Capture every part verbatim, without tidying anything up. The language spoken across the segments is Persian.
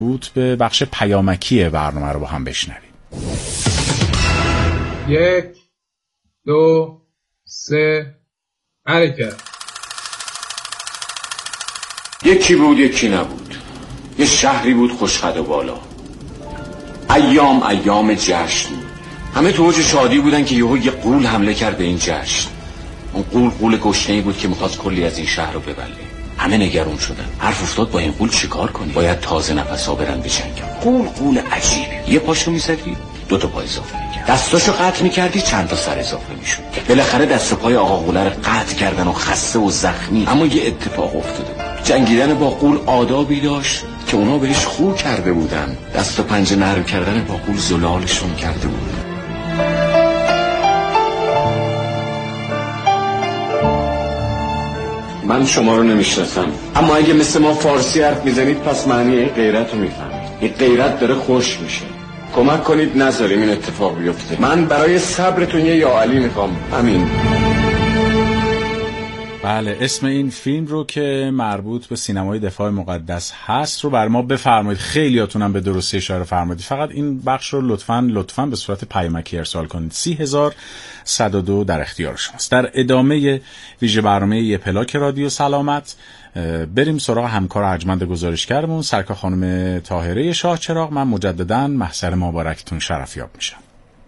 بود به بخش پیامکی برنامه رو با هم بشنویم. یک دو سه حرکت. یکی بود یکی نبود، یه شهری بود خوشخد و بالا. ایام ایام جشن، همه تو اوج شادی بودن که یهو یه غول حمله کرد به این جشن. اون غول غول گشنه‌ای بود که می‌خواست کلی از این شهر رو ببله. همه نگران شدن. حرف افتاد با این غول چیکار کنیم؟ باید تازه نفسا برن بجنگن. غول غول عجیبی. یه پاشو می‌زدی، دو تا پا اضافه می‌کرد. دستاشو قطع می‌کردی، چند تا سر اضافه می‌شد. بالاخره دست و پای آقا غول رو قطع کردن و خسته و زخمی. اما یه اتفاق افتاده بود. جنگیدن با غول آدابی داشت که اونا بهش خو کرده بودن. دست و پنجه نرم کردن با غول زلالشون کرده بود. من شما رو نمیشناسم، اما اگه مثل ما فارسی حرف میزنید پس معنی این غیرت رو میفهمید. این غیرت داره خوش میشه. کمک کنید نذاریم این اتفاق بیفته. من برای صبرتون یه یا علی میخوام. همین. بله، اسم این فیلم رو که مربوط به سینمای دفاع مقدس هست رو بر ما بفرمایید. خیلیاتونم به درستی اشاره فرمایید. فقط این بخش رو لطفاً لطفاً به صورت پیامکی ارسال کنید. سی هزار و صد و دو در اختیار شماست. در ادامه ویژه برنامه یه پلاک رادیو سلامت بریم سراغ همکار ارجمند گزارشگرمون سرکار خانم طاهره شاه چراغ. من مجدداً محضر مبارکتون شرفیاب میشم.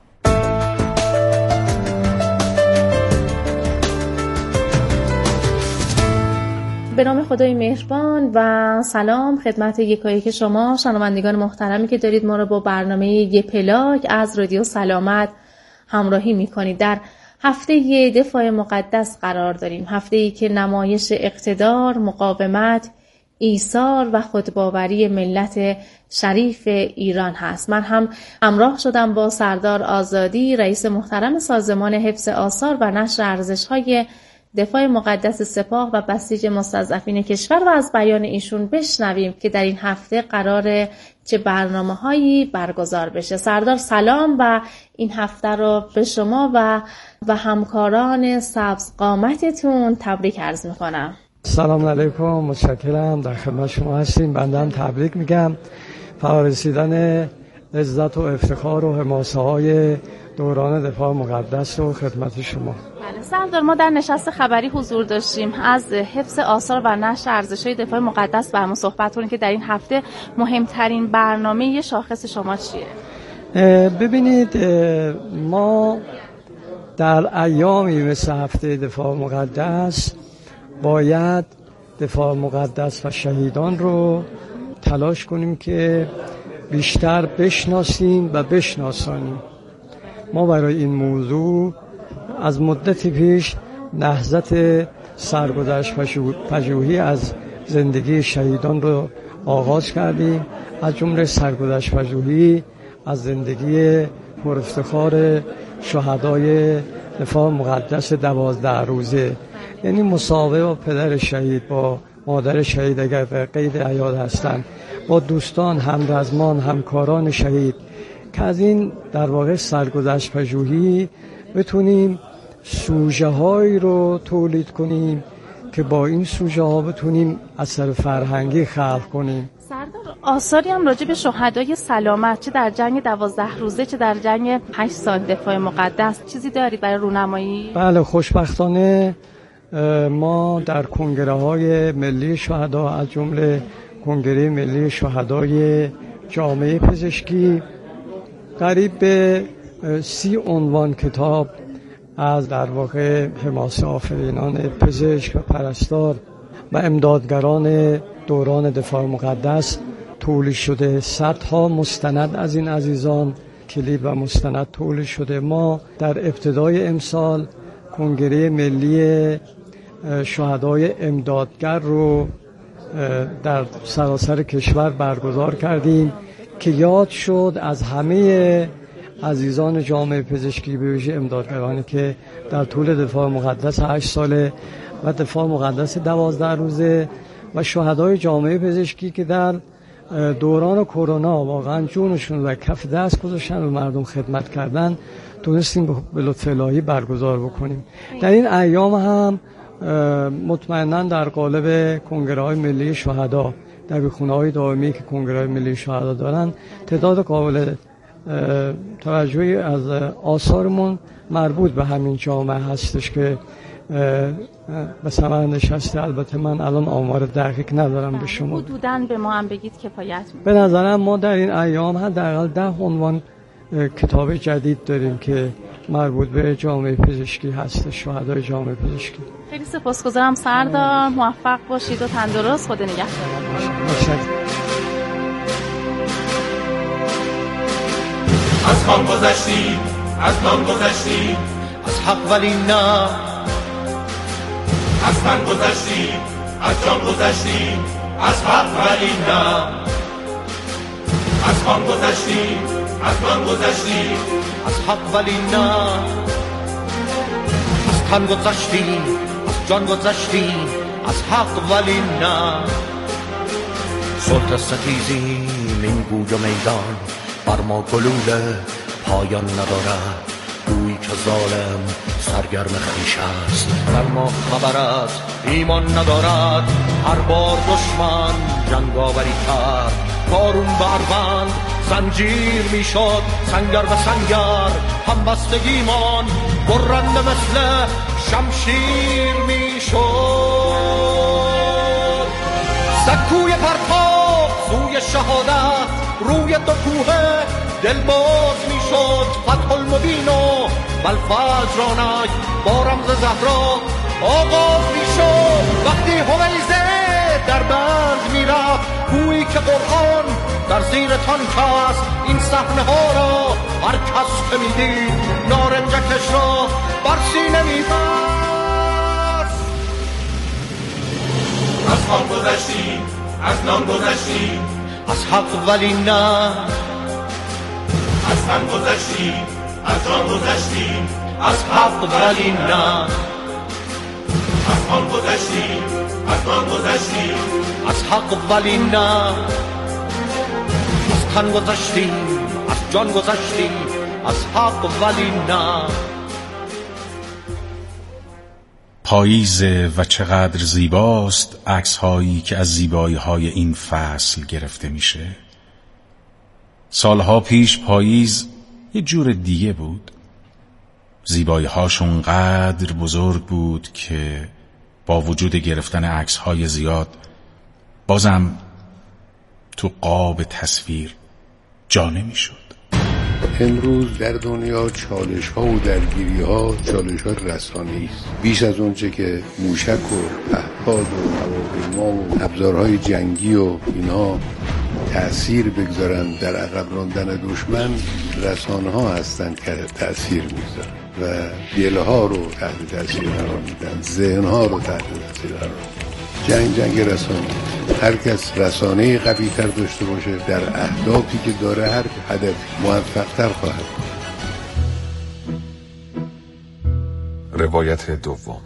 به نام خدای مهربان و سلام خدمت یکایک شما شنوندگان محترمی که دارید ما را با برنامه یه پلاک از رادیو سلامت همراهی میکنید. در هفته دفاع مقدس قرار داریم، هفته‌ای که نمایش اقتدار، مقاومت، ایثار و خودباوری ملت شریف ایران هست. من هم همراه شدم با سردار آزادی، رئیس محترم سازمان حفظ آثار و نشر ارزش‌های دفاع مقدس سپاه و بسیج مستضعفین کشور و از بیان ایشون بشنویم که در این هفته قراره چه برنامه‌هایی برگزار بشه. سردار سلام و این هفته رو به شما و و همکاران سبز قامتتون تبریک عرض میکنم. سلام علیکم، متشکرم، در خدمت شما هستیم. بنده هم تبریک میگم. فرارسیدن عزت و افتخار و حماسه های دوران دفاع مقدس و خدمت شما. بله سردار، ما در نشست خبری حضور داشتیم از حفظ آثار و نشر ارزش‌های دفاع مقدس برامون صحبت کنیم که در این هفته مهمترین برنامه شاخص شما چیه؟ ببینید، ما در ایامی مثل هفته دفاع مقدس باید دفاع مقدس و شهیدان رو تلاش کنیم که بیشتر بشناسیم و بشناسانیم. ما برای این موضوع از مدتی پیش نهضت سرگذشت پژوهی از زندگی شهیدان رو آغاز کردیم، از جمله سرگذشت پژوهی از زندگی پرافتخار شهدای دفاع مقدس دوازده روزه، یعنی مساوی با پدر شهید، با مادر شهید اگر به قید حیات هستند، با دوستان، همرزمان، همکاران شهید، که از این در واقع سرگذشت پژوهی بتونیم سوژه هایی رو تولید کنیم که با این سوژه ها بتونیم اثر فرهنگی خلق کنیم. سردار، آثاری هم راجع به شهدای سلامت، چه در جنگ دوازده روزه چه در جنگ هشت سال دفاع مقدس، چیزی دارید برای رونمایی؟ بله، خوشبختانه ما در کنگره های ملی شهدا از جمله کنگره ملی شهدای جامعه پزشکی قریب به سی عنوان کتاب از در واقع حماسه آفرینان پزشک و پرستار و امدادگران دوران دفاع مقدس تولید شده. صدها مستند از این عزیزان کلیپ و مستند تولید شده. ما در ابتدای امسال کنگره ملی شهدای امدادگر رو در سراسر کشور برگزار کردیم که یاد شد از همه عزیزان جامعه پزشکی، به ویژه امدادگرانی که در طول دفاع مقدس هشت ساله و دفاع مقدس دوازده روزه و شهدای جامعه پزشکی که در دوران کرونا واقعا جونشون و کف دست گذاشتن و مردم خدمت کردن، تونستیم به لطف الهی برگزار بکنیم. در این ایام هم مطمئناً در قالب کنگره های ملی شهدا دبیرخونه‌های دائمی که کنگره ملی شهدا دارن تعداد قابل توجهی از آثارمون مربوط به همین جامعه هستش که به ثمر نشسته. البته من الان آمار دقیق ندارم به شما. حدوداً به ما هم بگید کفایت می‌کنه. به نظرم ما در این ایام حداقل ده عنوان کتاب جدید داریم که مربوط به جامعه پزشکی هست، شهدای جامعه پزشکی. خیلی سپاسگزارم سردار، موفق باشید و تندرست، خدا نگهدار. از خان گذشتیم، از نان گذشتیم، از حق ولی نه، از تن گذشتیم، از جان گذشتیم، از حق ولی نه، از خان گذشتیم، از نان گذشتیم، از حق ولی نه، از تن گذشتیم، از جان گذشتیم، از حق ولی نه. صلح ستیزیم این گوی و میدان، بر ما گلوله پایان ندارد، گویی که ظالم سرگرم خویش است، بر ما خبر از ایمان ندارد. هر بار دشمن جنگاوری کرد، بارون بربند زنجیر میشد، سنگر به سنگر هم بستگیمان برنده مثل شمشیر میشد. سکوی پرتاب سوی شهادت، روی دو کوه دل باز میشد. فتح المبین و بلفجرانک با رمز زهرا آغاز میشد. وقتی هویزه در بند میرفت، گویی که قرآن در زیر تانک است. این صحنه ها را هر کس که میدید نارنجکش را بر سینه میبست. از خان گذشتیم، از نان گذشتیم، از حق ولی نه، از تن گذشتیم، از جان گذشتیم، از حق ولی نه، از خان گذشتیم، از نان گذشتیم، از حق ولی نه، از تن گذشتیم، از جان گذشتیم، از حق ولی نه. پاییزه و چقدر زیباست عکس هایی که از زیبایی های این فصل گرفته میشه. سالها پیش پاییز یه جور دیگه بود. زیبایی هاش اونقدر بزرگ بود که با وجود گرفتن عکس های زیاد بازم تو قاب تصویر جا نمیشد. امروز در دنیا چالش ها و درگیری ها چالش ها رسانه‌ای است. بیش از اونچه که موشک و پهپاد و هواپیما و ابزارهای جنگی و اینا تأثیر بگذارن در عقب راندن دشمن، رسانه ها هستند که تأثیر میگذارن و دلها رو تحت تأثیر قرار میدن، ذهن ها رو تحت تأثیر قرار میدن. جنگ جنگ رسانه، هر کس رسانه قوی تر داشته باشه در اهدافی که داره، هر هدف موفق تر خواهد. روایت دوم.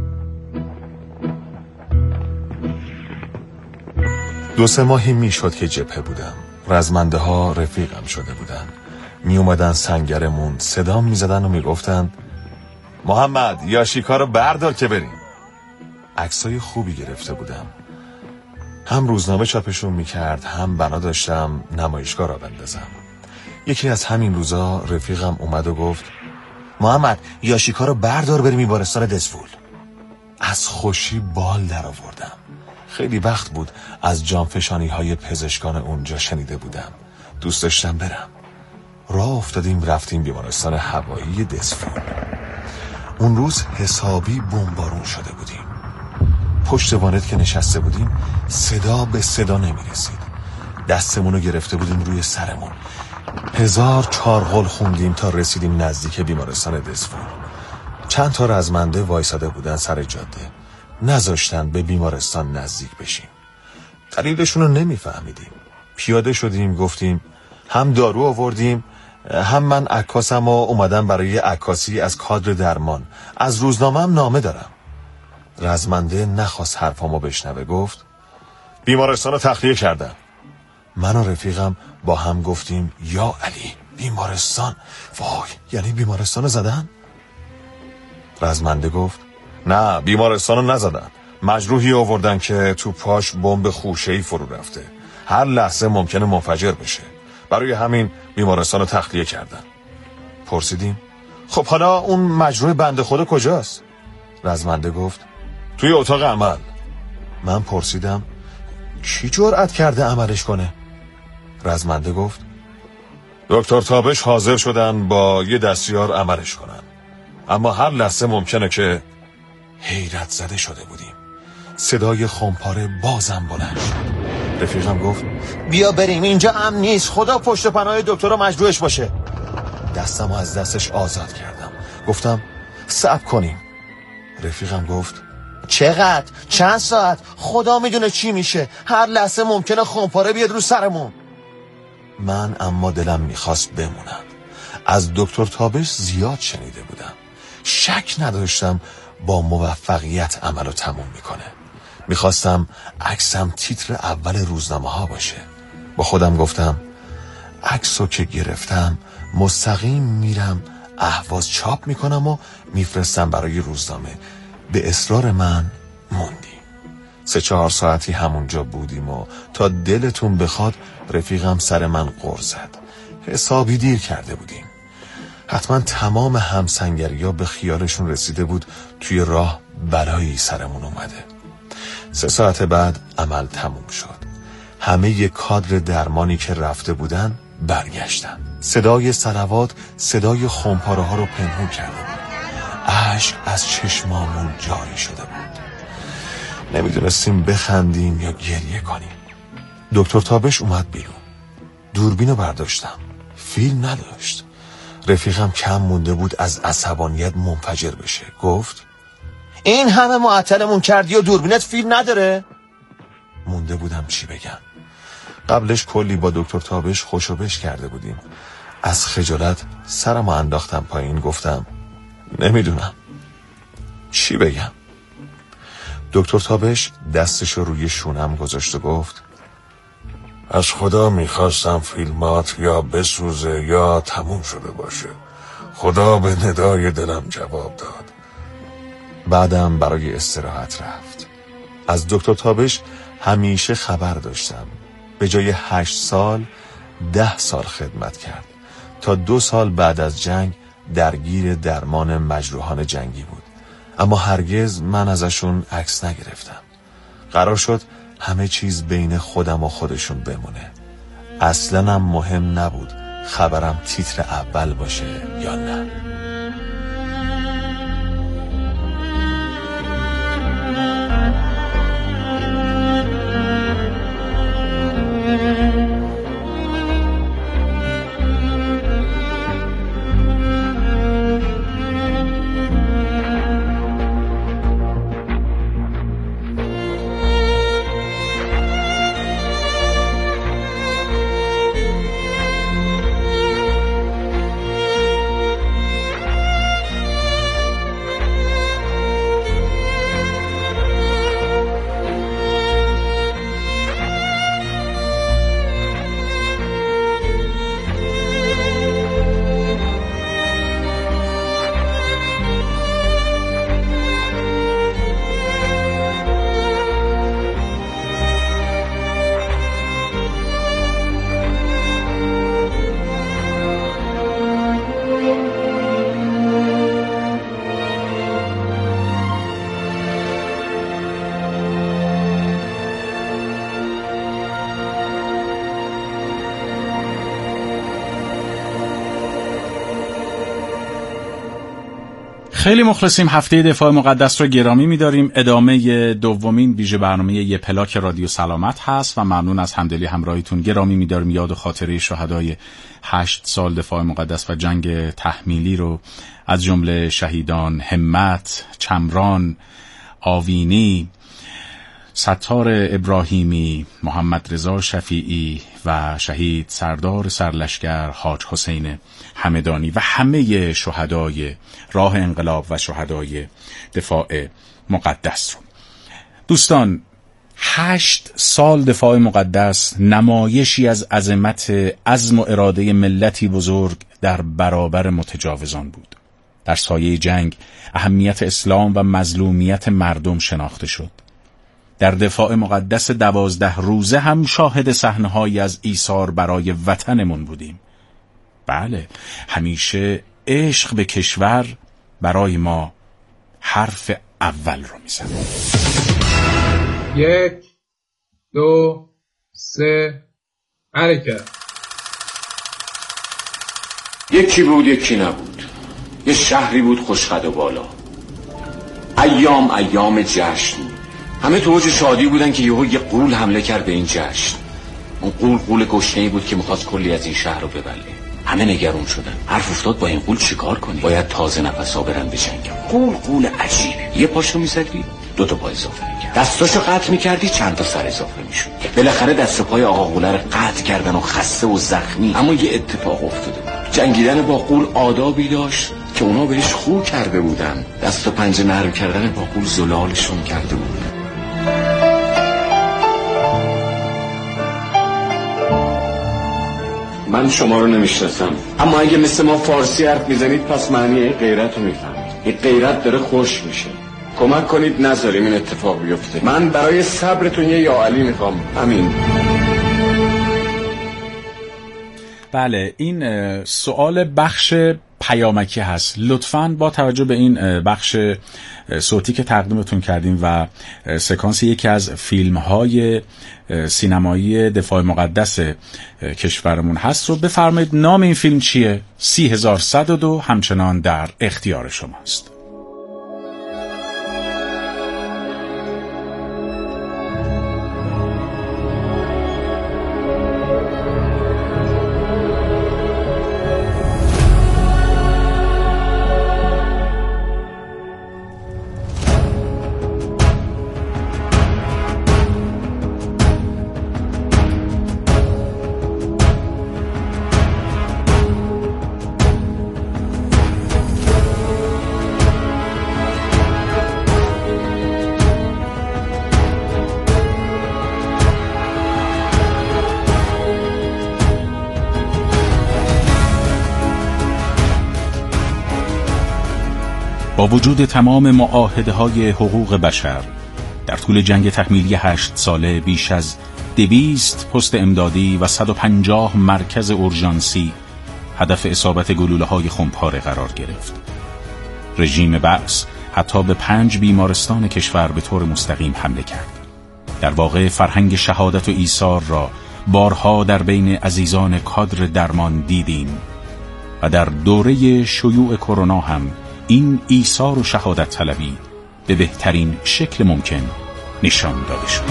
دو سه ماهی میشد که جبهه بودم. رزمنده ها رفیقم شده بودن. می اومدن سنگرمون، صدام می زدن و می گفتن محمد یاشیکا رو بردار که بریم. عکسای خوبی گرفته بودم. هم روزنامه چاپشون می کرد، هم بنا داشتم نمایشگاه را بندازم. یکی از همین روزا رفیقم اومد و گفت محمد یاشیکا رو بردار بریم بیمارستان دسفول. از خوشی بال در آوردم. خیلی وقت بود از جانفشانی های پزشکان اونجا شنیده بودم. دوست داشتم برم. راه افتادیم رفتیم بیمارستان هوایی دسفول. اون روز حسابی بمبارون شده بودیم. پشت وانت که نشسته بودیم صدا به صدا نمی رسید. دستمونو گرفته بودیم روی سرمون. هزار چارغل خوندیم تا رسیدیم نزدیک بیمارستان دسفول. چند تا رزمنده وایساده بودن سر جاده. نذاشتن به بیمارستان نزدیک بشیم. دلیلشون رو نمیفهمیدیم. پیاده شدیم گفتیم هم دارو آوردیم، هم من عکاسم و اومدم برای عکاسی از کادر درمان. از روزنامه هم نامه دارم. رزمنده نخواست حرفامو بشنوه، گفت بیمارستان رو تخلیه کردن. من و رفیقم با هم گفتیم یا علی بیمارستان، وای یعنی بیمارستان رو زدن؟ رزمنده گفت نه بیمارستان رو نزدن، مجروحی آوردن که تو پاش بمب خوشه‌ای فرو رفته، هر لحظه ممکنه منفجر بشه. برای همین بیمارستان رو تخلیه کردن. پرسیدیم خب حالا اون مجروح بنده خدا کجاست؟ رزمنده گفت توی اتاق عمل. من پرسیدم کی جرأت کرده عملش کنه؟ رزمنده گفت دکتر تابش حاضر شدن با یه دستیار عملش کنن، اما هر لحظه ممکنه که. حیرت زده شده بودیم. صدای خمپاره بازم بلند شد. رفیقم گفت بیا بریم، اینجا امن نیست، خدا پشت و پناه دکتر رو مجروحش باشه. دستم از دستش آزاد کردم. گفتم صبر کنیم. رفیقم گفت چقدر؟ چند ساعت؟ خدا میدونه چی میشه، هر لحظه ممکنه خمپاره بیاد رو سرمون. من اما دلم میخواست بمونم. از دکتر تابش زیاد شنیده بودم، شک نداشتم با موفقیت عملو تموم میکنه. میخواستم عکسم تیتر اول روزنامه ها باشه. با خودم گفتم عکسو که گرفتم مستقیم میرم اهواز چاپ میکنم و میفرستم برای روزنامه. به اصرار من موندیم. سه چهار ساعتی همونجا بودیم و تا دلتون بخواد رفیقم سر من غر زد. حسابی دیر کرده بودیم. حتما تمام همسنگریا به خیالشون رسیده بود توی راه بلایی سرمون اومده. سه ساعت بعد عمل تموم شد. همه ی کادر درمانی که رفته بودن برگشتن. صدای صلوات صدای خمپاره ها رو پنهون کرده بود. اشک از چشمامون جاری شده بود. نمیدونستیم بخندیم یا گریه کنیم. دکتر تابش اومد بیرون. دوربینو برداشتم. فیلم نداشت. رفیقم کم مونده بود از عصبانیت منفجر بشه. گفت این همه معطلمون کردی و دوربینت فیلم نداره؟ مونده بودم چی بگم. قبلش کلی با دکتر تابش خوشوبش کرده بودیم. از خجالت سرمو انداختم پایین. گفتم نمیدونم چی بگم. دکتر تابش دستشو روی شونم گذاشت و گفت از خدا میخواستم فیلمات یا بسوزه یا تموم شده باشه. خدا به ندای دلم جواب داد. بعدم برای استراحت رفت. از دکتر تابش همیشه خبر داشتم. به جای هشت سال ده سال خدمت کرد. تا دو سال بعد از جنگ درگیر درمان مجروحان جنگی بود، اما هرگز من ازشون عکس نگرفتم. قرار شد همه چیز بین خودم و خودشون بمونه. اصلاً هم مهم نبود خبرم تیتر اول باشه یا نه. خیلی مخلصیم. هفته دفاع مقدس رو گرامی می‌داریم. ادامه دومین ویژه برنامه یه پلاک رادیو سلامت هست و ممنون از همدلی همراهیتون. گرامی می‌داریم یاد و خاطره شهدای هشت سال دفاع مقدس و جنگ تحمیلی رو، از جمله شهیدان همت، چمران، آوینی، ستار ابراهیمی، محمد رضا شفیعی و شهید سردار سرلشکر حاج حسین همدانی و همه شهدای راه انقلاب و شهدای دفاع مقدس رو. دوستان، هشت سال دفاع مقدس نمایشی از عظمت عزم و اراده ملتی بزرگ در برابر متجاوزان بود. در سایه جنگ اهمیت اسلام و مظلومیت مردم شناخته شد. در دفاع مقدس دوازده روزه هم شاهد صحنه‌هایی از ایثار برای وطنمون بودیم. بله، همیشه عشق به کشور برای ما حرف اول رو میزنه. یک، دو، سه، حرکت. یکی بود یکی نبود، یه شهری بود خوشقد و بالا. ایام ایام جشن، همه تو اوج شادی بودن که یهو یه غول حمله کرد به این جشن. اون غول غول گشنه‌ای بود که می‌خواست کلی از این شهر رو ببله. همه نگران شدن. حرف افتاد با این غول چیکار کنیم؟ باید تازه نفسا برن بجنگن. غول غول عجیبی. یه پاشو می‌زدی، دو تا پای اضافه می‌کرد. دستاشو قطع می‌کردی، چند تا سر اضافه می‌شد. بالاخره دست و پای آقا غوله رو قطع کردن و خسته و زخمی. اما یه اتفاق افتاده بود. جنگیدن با غول آدابی داشت که اونا بهش خو کرده بودن. دست و پنجه نرم کردن با غول زلالشون کرده بود. من شما رو نمیشناسم، اما اگه مثل ما فارسی حرف میزنید پس معنی این غیرت رو میفهمید. این غیرت داره خوش میشه. کمک کنید نذاریم این اتفاق بیفته. من برای صبرتون یه یا علی میخوام. همین. بله، این سوال بخش پیامکی هست. لطفاً با توجه به این بخش صوتی که تقدیمتون کردیم و سکانس یکی از فیلم‌های سینمایی دفاع مقدس کشورمون هست رو بفرمایید نام این فیلم چیه؟ سی هزار و صد و دو همچنان در اختیار شماست. با وجود تمام معاهده‌های حقوق بشر، در طول جنگ تحمیلی هشت ساله بیش از دویست پست امدادی و صد و پنجاه مرکز اورژانسی هدف اصابت گلوله‌های خمپاره قرار گرفت. رژیم بعث حتی به پنج بیمارستان کشور به طور مستقیم حمله کرد. در واقع فرهنگ شهادت و ایثار را بارها در بین عزیزان کادر درمان دیدیم و در دوره شیوع کرونا هم این ایثار و شهادت طلبی به بهترین شکل ممکن نشان داده شد.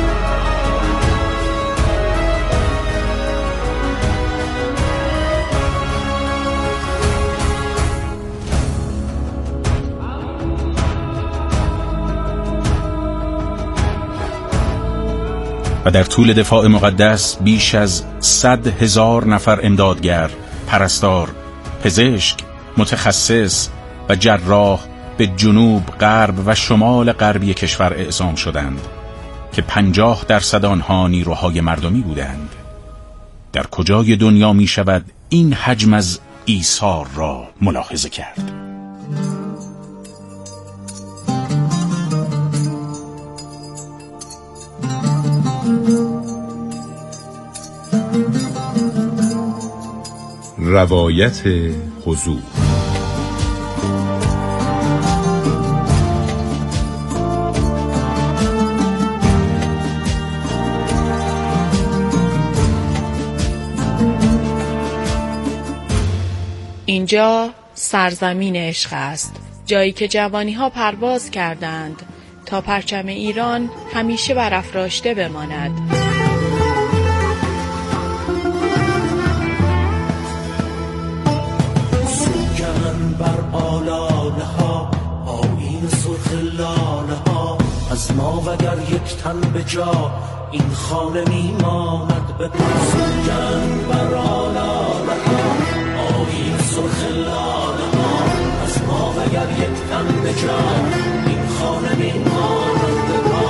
و در طول دفاع مقدس بیش از صد هزار نفر امدادگر، پرستار، پزشک، متخصص و جراح به جنوب، غرب و شمال غربی کشور اعزام شدند که پنجاه درصد آنها نیروهای مردمی بودند. در کجای دنیا می شود این حجم از ایثار را ملاحظه کرد؟ روایت حضور. اینجا سرزمین عشق است، جایی که جوانی ها پرواز کردند تا پرچم ایران همیشه برافراشته بماند. سوگن بر آلاله ها، آیین سرخ لاله ها، از ما وگر یک تن به جا این خانه میماند. به سوگن بر آلاله ها، آیین سرخ لاله ها، از ما وگر یک تن به جا این خانه میماند.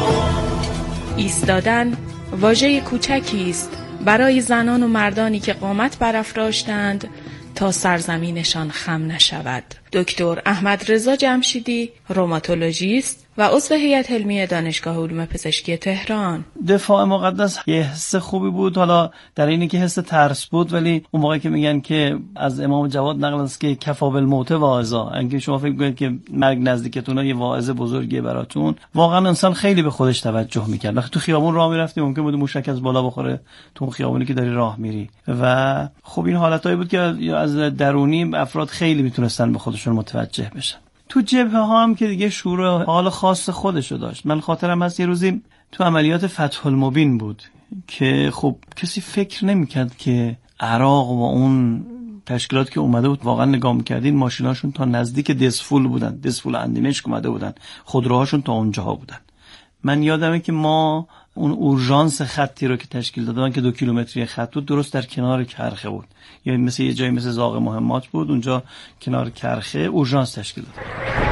ایستادن واژه کوچکی است برای زنان و مردانی که قامت برافراشتند تا سرزمینشان خم نشود. دکتر احمد رضا جمشیدی، روماتولوژیست و عضو هیئت علمی دانشگاه علوم پزشکی تهران. دفاع مقدس یه حس خوبی بود، حالا در اینی که حس ترس بود، ولی اون موقعی که میگن که از امام جواد نقل است که کفا بالموت واعظا، اگه شما فکر کنید که مرگ نزدیکتونه یه واعظ بزرگیه براتون، واقعا انسان خیلی به خودش توجه میکرد. وقتی تو خیابون راه میرفتی ممکن بود موشک از بالا بخوره تو خیابونی که داری راه میری و خب این حالتایی بود که از درونی افراد خیلی میتونستن به خودشون متوجه بشن. تو جبهه ها هم که دیگه شور حال خاص خودشو داشت. من خاطرم هست یه روزی تو عملیات فتح المبین بود که خب کسی فکر نمیکرد که عراق و اون تشکیلات که اومده بود، واقعا نگاه میکردین ماشیناشون تا نزدیک دسفول بودن، دسفول اندیمشک اومده بودن، خودروهاشون تا اونجاها بودن. من یادمه که ما اون اورژانس خطی رو که تشکیل دادن که دو کیلومتری خط بود، درست در کنار کرخه بود، یعنی مثل یه جایی مثل زاغ مهمات بود، اونجا کنار کرخه اورژانس تشکیل دادن.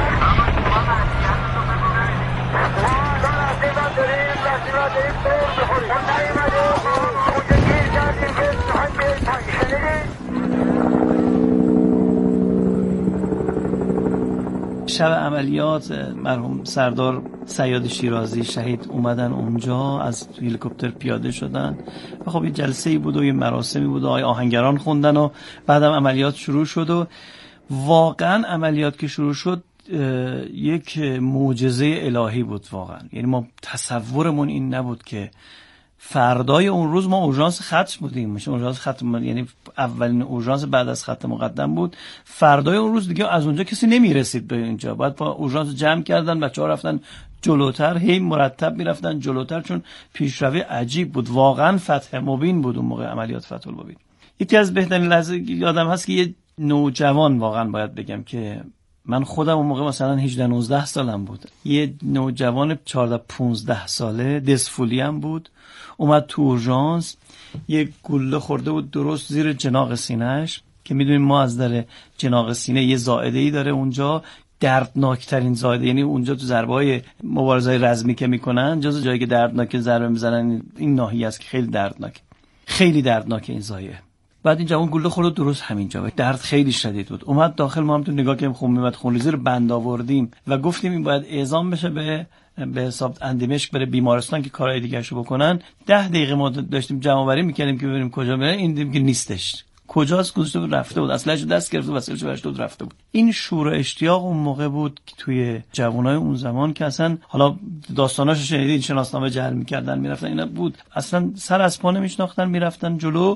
شب عملیات مرحوم سردار صیاد شیرازی شهید اومدن اونجا، از هلیکوپتر پیاده شدن و خب یه جلسه‌ای بود و یه مراسمی بود و آهنگران خوندن و بعدم عملیات شروع شد و واقعا عملیات که شروع شد یک معجزه الهی بود واقعا. یعنی ما تصورمون این نبود که فردای اون روز ما اورژانس خط بودیم، میشه اورژانس خط، یعنی اولین اورژانس بعد از خط مقدم بود. فردای اون روز دیگه از اونجا کسی نمیرسید به اینجا، بعد با اورژانس جمع کردن، بچه‌ها رفتن جلوتر، هی مرتب میرفتن جلوتر چون پیشروی عجیب بود. واقعا فتح مبین بود اون موقع، عملیات فتح المبین. یکی از بهترین لحظه یادم هست که یه نوجوان، واقعا باید بگم که من خودم اون موقع مثلا هجده نوزده سالم بود، یه نوجوان چهارده پانزده ساله دسفولی هم بود، اومد تو اورژانس، یه گوله خورده بود درست زیر جناق سینه‌اش که میدونیم ما از در جناق سینه یه زائده‌ای داره اونجا، دردناکترین زائده، یعنی اونجا تو ضربه‌های مبارزه‌های رزمی که میکنن جز جایی که دردناک ضربه میزنن این ناحیه است که خیلی دردناک، خیلی دردناک این زایه. بعد این جوان گوله خورد درست همینجا، درد خیلی شدید بود. اومد داخل، ما هم تو نگاه کردیم، خون میومد، خونریزی رو بند آوردیم و گفتیم این باید اعزام بشه به به حساب اندیمشک بره بیمارستان که کارهای دیگه‌شو بکنن. ده دقیقه ما داشتیم جمع آوری می‌کردیم که ببینیم کجا بره، این دیدیم که نیستش. کجاست؟ گذاشته بود رفته بود، اصلاً دست گرفته وسایلش برشته بود رفته بود. این شور و اشتیاق اون موقع بود که توی جوانای اون زمان که اصلا حالا داستاناشو شنیدین، شناسنامه جعل می‌کردن میرفتن، اینا بود، اصلا سر از پا نمی‌شناختن، میرفتن جلو.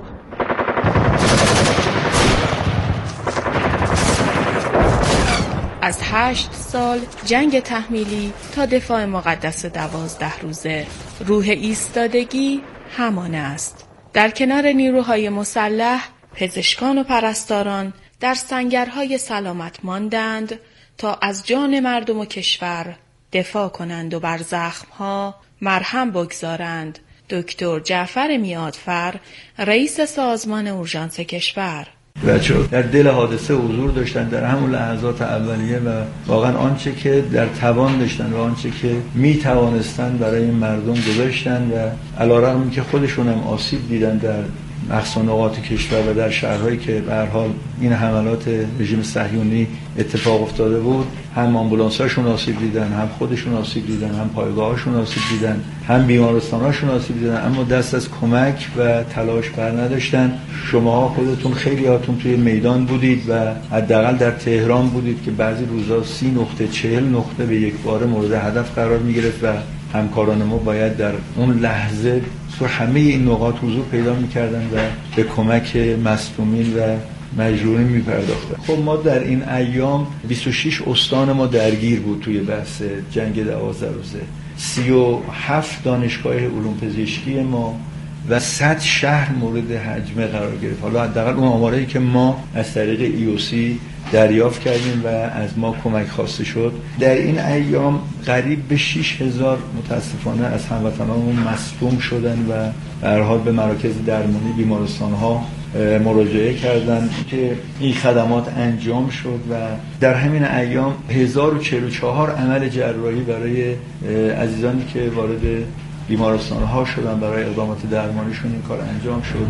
از هشت سال جنگ تحمیلی تا دفاع مقدس دوازده روزه، روح ایستادگی همان است. در کنار نیروهای مسلح، پزشکان و پرستاران در سنگرهای سلامت ماندند تا از جان مردم و کشور دفاع کنند و بر زخمها مرهم بگذارند. دکتر جعفر میادفر، رئیس سازمان اورژانس کشور: بچه‌ها در دل حادثه حضور داشتن در همون لحظات اولیه و واقعا آنچه که در توان داشتن و آنچه که می توانستن برای مردم گذاشتن و علی‌رغم که خودشون هم آسیب دیدن در اقصا نقاط کشور و در شهرهایی که به هر حال این حملات رژیم صهیونی اتفاق افتاده بود، هم آمبولانس‌هاشون آسیب دیدن، هم خودشون آسیب دیدن، هم پایگاه‌هاشون آسیب دیدن، هم بیمارستان‌هاشون آسیب دیدن، اما دست از کمک و تلاش بر نداشتن. شما خودتون خیلیاتون توی میدان بودید و حداقل در تهران بودید که بعضی روزا سی نقطه چهل نقطه به یک بار مورد هدف قرار می‌گرفت و همکاران ما باید در اون لحظه تو همه این نقاط حضور پیدا می‌کردن و به کمک مصدومین و مجروحین می‌پرداختن. خب ما در این ایام بیست و شش استان ما درگیر بود توی بحث جنگ دوازده روزه، سی و هفت دانشگاه علوم پزشکی ما و صد شهر مورد هجمه قرار گرفت. حالا حداقل اون آمارایی که ما از طریق ای او سی دریافت کردیم و از ما کمک خواسته شد، در این ایام قریب به شش هزار متاسفانه از هموطنانمون مصدوم شدن و به هر حال به مراکز درمانی بیمارستان‌ها مراجعه کردن که این خدمات انجام شد و در همین ایام هزار و چهل و چهار عمل جراحی برای عزیزانی که وارد بیمارستان‌ها شدن برای اقدامات درمانیشون این کار انجام شد.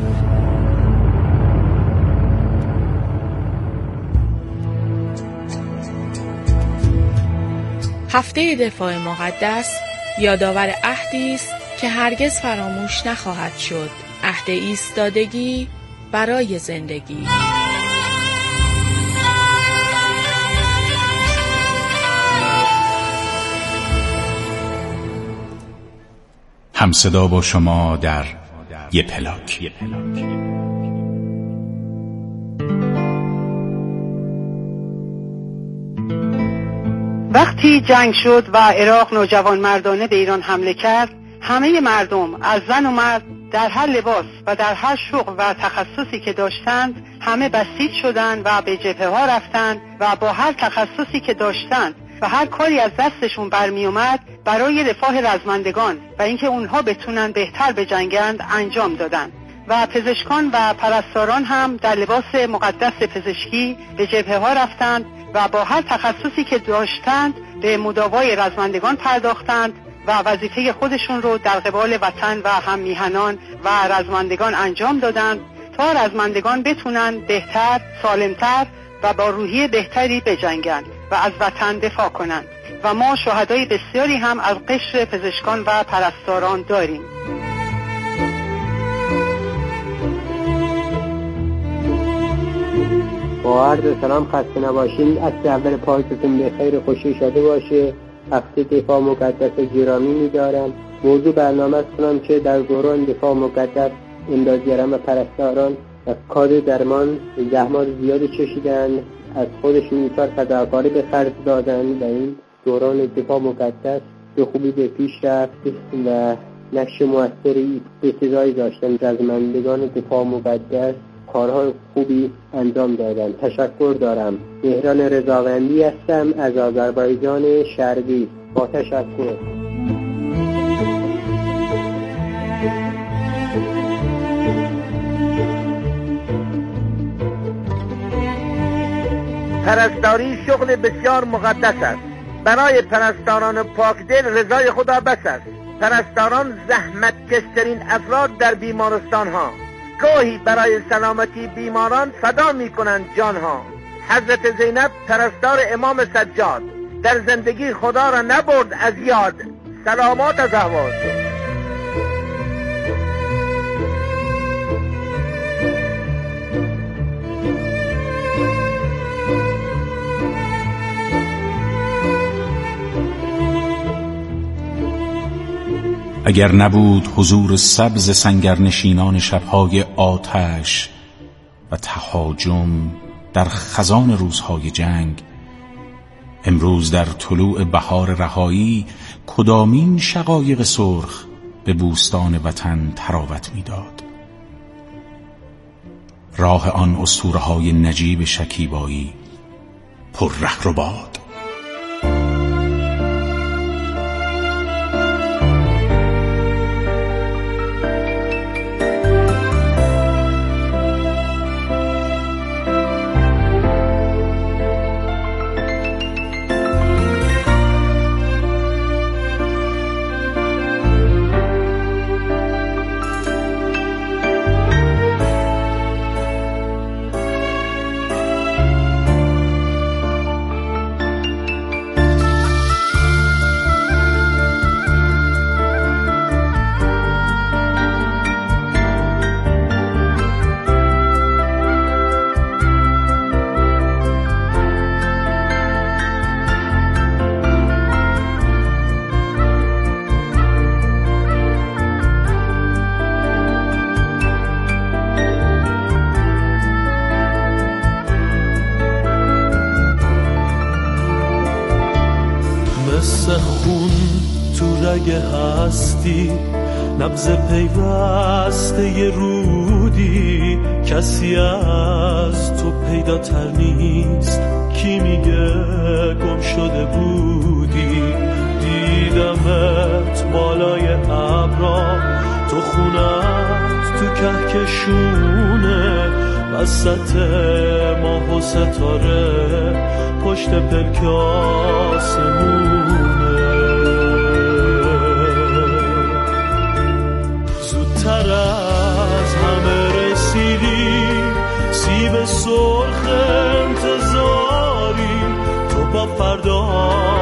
هفته دفاع مقدس یادآور عهدی است که هرگز فراموش نخواهد شد. عهد ایستادگی برای زندگی. همصدا با شما در یه پلاک. وقتی جنگ شد و عراق نوجوان مردانه به ایران حمله کرد، همه مردم از زن و مرد در هر لباس و در هر شغل و تخصصی که داشتند همه بسیج شدند و به جبهه ها رفتند و با هر تخصصی که داشتند و هر کاری از دستشون برمی اومد برای رفاه رزمندگان و اینکه اونها بتونن بهتر بجنگند انجام دادند. و پزشکان و پرستاران هم در لباس مقدس پزشکی به جبهه ها رفتند و با هر تخصصی که داشتند به مداوای رزمندگان پرداختند و وظیفه خودشون رو در قبال وطن و هم میهنان و رزمندگان انجام دادند تا رزمندگان بتونن بهتر، سالمتر و با روحیه بهتری بجنگند و از وطن دفاع کنند. و ما شهدای بسیاری هم از قشر پزشکان و پرستاران داریم. با عرض سلام، خسته نباشین. از اول پایتون به خیر خوشی شده باشه. هفته دفاع مقدس گرامی می‌دارم. موضوع برنامه کنم که در دوران دفاع مقدس امدادگران و پرستاران از کار درمان زحمات زیادی کشیدن، از خودشون ایثار فداکاری به خرج دادن و این دوران دفاع مقدس به خوبی به پیش رفت و نقش موثری احتضایی داشتن. رزمندگان دفاع مقدس کارهای خوبی انجام دادن. تشکر دارم. مهران رضاوندی هستم از آذربایجان شرقی. با تشکر. پرستاری شغل بسیار مقدس است. برای پرستاران پاکدل رضای خدا بس است. پرستاران زحمت کشترین افراد در بیمارستان ها، گاهی برای سلامتی بیماران فدا می کنند جان ها. حضرت زینب پرستار امام سجاد در زندگی خدا را نبرد از یاد. سلامات از احواز. اگر نبود حضور سبز سنگرنشینان شبهای آتش و تهاجم در خزان روزهای جنگ، امروز در طلوع بهار رهایی کدامین شقایق سرخ به بوستان وطن تراوت می‌داد. راه آن اسطوره‌های نجیب شکیبایی پر ره و باد. هستی نبض پیوسته رودی، کسی از تو پیداتر نیست. کی میگه گم شده بودی؟ دیدمت بالای ابرا، تو خونت تو کهکشونه، وسط ماه و ستاره پشت پلک آسمونه. زودتر از همه رسیدی، سیب سرخ انتظاری، تو با فردا